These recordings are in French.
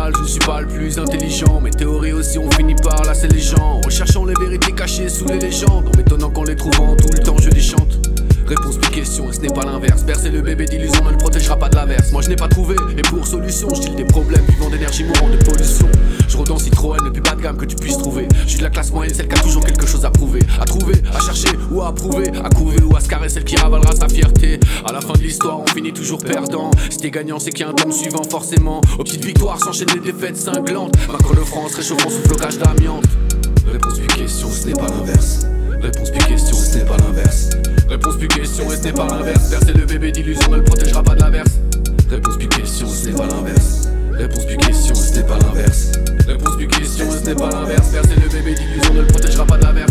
mal, je ne suis pas le plus intelligent. Mes théories aussi ont fini par lasser les gens, recherchant les vérités cachées sous les légendes. En m'étonnant qu'en les trouvant tout le temps je les chante. Réponse plus question et ce n'est pas l'inverse. Bercer le bébé d'illusion ne le protégera pas de l'averse. Moi je n'ai pas trouvé et pour solution je deal des problèmes vivant d'énergie mourant de pollution. Je rôde en Citroën le plus bas de gamme que tu puisses trouver. Je suis de la classe moyenne, celle qui a toujours quelque chose à prouver. À trouver, à chercher ou à prouver. À couver ou à se carrer, celle qui ravalera sa fierté. À la fin de l'histoire on finit toujours perdant. Si t'es gagnant c'est qu'il y a un temps suivant forcément. Aux petites victoires s'enchaînent des défaites cinglantes. Vaincre le franc en se réchauffant sous flocage d'amiante. Réponse plus question, ce n'est pas l'inverse. Réponse plus question, ce n'est pas l'inverse. Réponse plus question et ce n'est pas l'inverse. Bercer le bébé d'illusion ne le protégera pas de l'averse. Réponse plus question, ce n'est pas l'inverse. Réponse plus question, ce n'est pas l'inverse. Réponse plus question et ce n'est pas l'inverse. Bercer le bébé d'illusion ne le protégera pas de l'averse.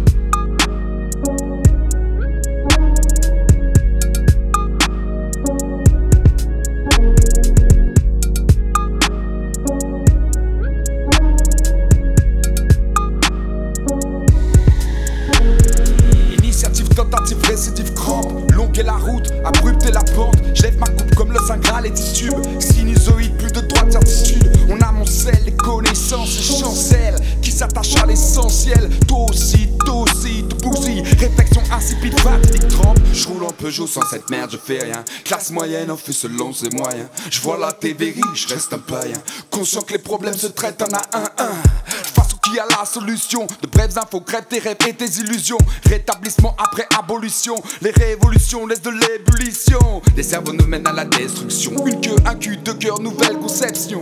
Tentative, récidive, crampe, longue est la route, abrupte est la pente. J'lève ma coupe comme le Saint Graal et titube. Sinusoïde, plus de droite, certitude. On a mon sel, les connaissances et chancelles qui s'attachent à l'essentiel. Toi aussi, te bousille. Réflexion insipide, fatidique, trempe. J'roule en Peugeot sans cette merde, je fais rien. Classe moyenne, on fait selon ses moyens. J'vois la TV, j'reste un païen. Conscient que les problèmes se traitent en à un. Qui a la solution? De brèves infos, crève tes rêves et tes illusions. Rétablissement après abolition. Les révolutions laissent de l'ébullition. Les cerveaux nous mènent à la destruction. Une queue, un cul, deux cœurs, nouvelle conception.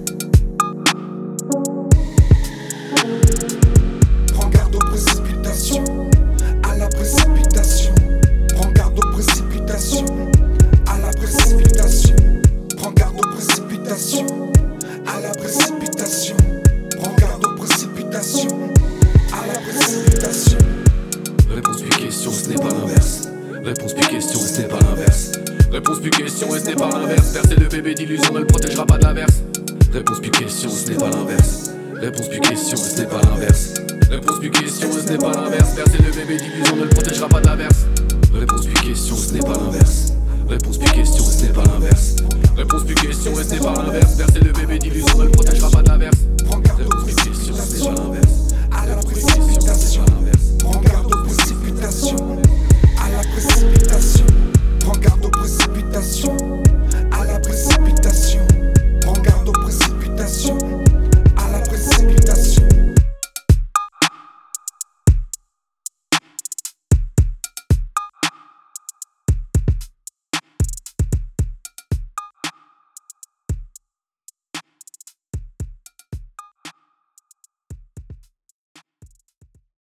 Prends garde aux précipitations. À la précipitation. Prends garde aux précipitations. À la précipitation. Prends garde aux précipitations. À la précipitation. Prends garde aux précipitations, à la précipitation. Réponse plus question, ce n'est pas l'inverse. Réponse plus question, ce n'est pas l'inverse. Réponse plus question et ce n'est pas l'inverse. Bercer le bébé d'illusion ne le protégera pas de l'averse. Réponse plus question, ce n'est pas l'inverse. Réponse plus question, ce n'est pas l'inverse. Réponse plus question et ce n'est pas l'inverse. Bercer le bébé d'illusion ne le protégera pas de l'averse. Réponse plus question, ce n'est pas l'inverse. Réponse plus question, ce n'est pas l'inverse. Réponse plus question et ce n'est pas l'inverse. Bercer le bébé d'illusion ne le protégera pas de l'averse. Prends garde aux précipitations, à la précipitation.